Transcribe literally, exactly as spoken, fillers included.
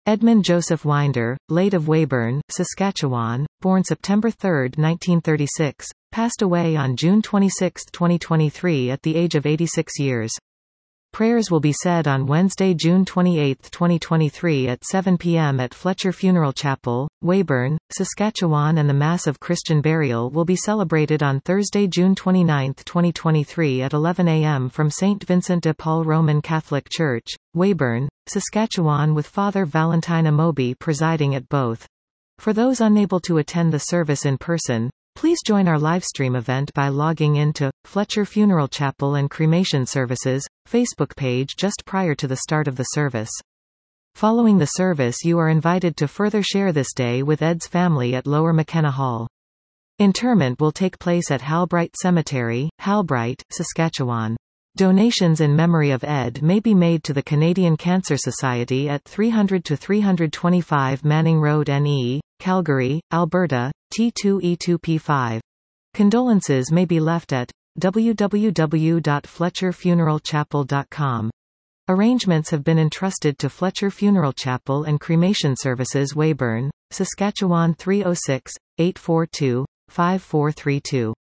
Edmund Joseph Winder, late of Weyburn, Saskatchewan, born September third nineteen thirty-six, passed away on June twenty-sixth twenty twenty-three at the age of eighty-six years. Prayers will be said on Wednesday, June twenty-eighth twenty twenty-three at seven p m at Fletcher Funeral Chapel, Weyburn, Saskatchewan, and the Mass of Christian Burial will be celebrated on Thursday, June twenty-ninth twenty twenty-three at eleven a m from Saint Vincent de Paul Roman Catholic Church, Weyburn, Saskatchewan, with Father Valentine Amobi presiding at both. For those unable to attend the service in person, please join our livestream event by logging in to Fletcher Funeral Chapel and Cremation Services Facebook page just prior to the start of the service. Following the service, you are invited to further share this day with Ed's family at Lower McKenna Hall. Interment will take place at Halbright Cemetery, Halbright, Saskatchewan. Donations in memory of Ed may be made to the Canadian Cancer Society at three hundred to three twenty-five Manning Road N E, Calgary, Alberta, T two E two P five. Condolences may be left at w w w dot fletcher funeral chapel dot com. Arrangements have been entrusted to Fletcher Funeral Chapel and Cremation Services, Weyburn, Saskatchewan three oh six, eight four two, five four three two.